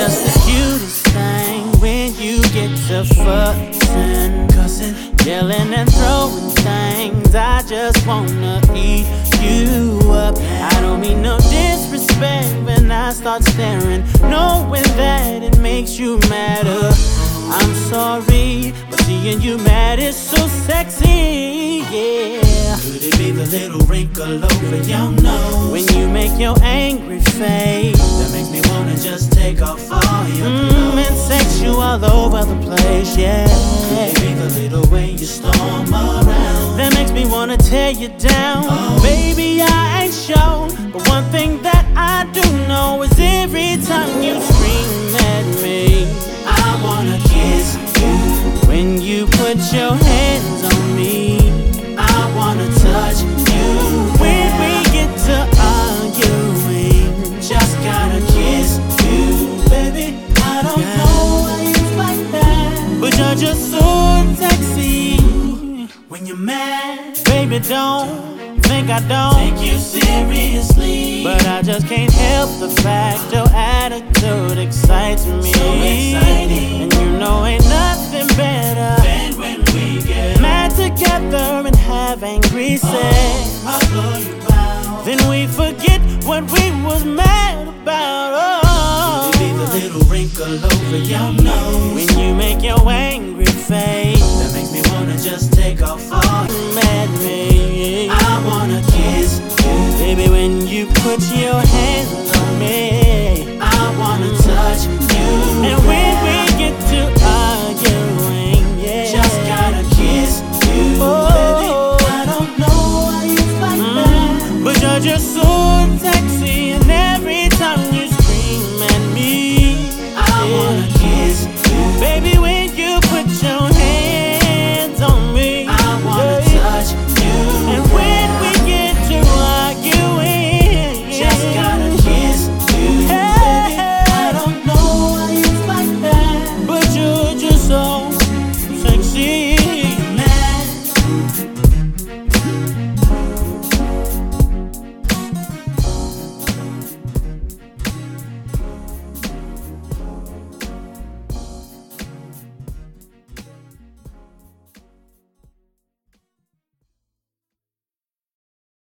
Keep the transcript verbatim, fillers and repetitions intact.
just the cutest thing when you get to fussing, cussing, yelling and throwing things. I just wanna eat you up. I don't mean no disrespect when I start staring, knowing that it makes you madder. I'm sorry, but seeing you mad is so sexy, yeah. Could it be the little wrinkle over your nose? When you make your angry face, that makes me wanna just take off all your clothes. mm, and sex you all over the place, yeah. Could it be the little way you storm around? That makes me wanna tear you down. Oh. Baby, I ain't sure, but one thing that I do know is every time you scream at me, I wanna kiss you. when you put your hands on me, I wanna touch you. when we get to arguing, Just gotta kiss you, baby. I don't Yeah. know why it's like that, but you're just so sexy. when you're mad, Baby, don't think I don't, take you seriously. but I just can't help the fact your attitude excites me. So exciting. And you know ain't nothing better And when we get mad together and have angry sex. I'll blow you out. Then we forget what we was mad about. Oh. Could it be the little wrinkle over your nose? When you make your angry face, That makes me wanna just take off all. mad me. I wanna kiss you. Baby, when you put your hands on me, I wanna